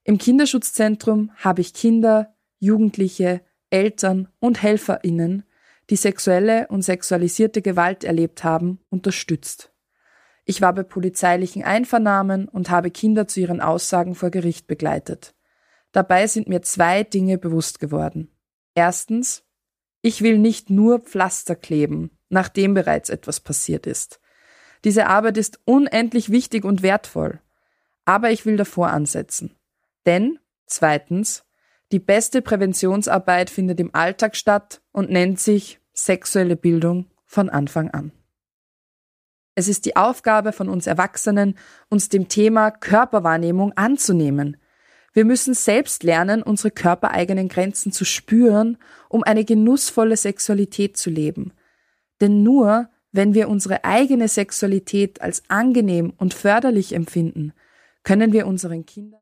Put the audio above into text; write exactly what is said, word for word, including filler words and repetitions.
Im Kinderschutzzentrum habe ich Kinder, Jugendliche, Eltern und HelferInnen, die sexuelle und sexualisierte Gewalt erlebt haben, unterstützt. Ich war bei polizeilichen Einvernahmen und habe Kinder zu ihren Aussagen vor Gericht begleitet. Dabei sind mir zwei Dinge bewusst geworden. Erstens, ich will nicht nur Pflaster kleben, nachdem bereits etwas passiert ist. Diese Arbeit ist unendlich wichtig und wertvoll. Aber ich will davor ansetzen. Denn, zweitens, die beste Präventionsarbeit findet im Alltag statt und nennt sich sexuelle Bildung von Anfang an. Es ist die Aufgabe von uns Erwachsenen, uns dem Thema Körperwahrnehmung anzunehmen. Wir müssen selbst lernen, unsere körpereigenen Grenzen zu spüren, um eine genussvolle Sexualität zu leben. Denn nur, wenn wir unsere eigene Sexualität als angenehm und förderlich empfinden, können wir unseren Kindern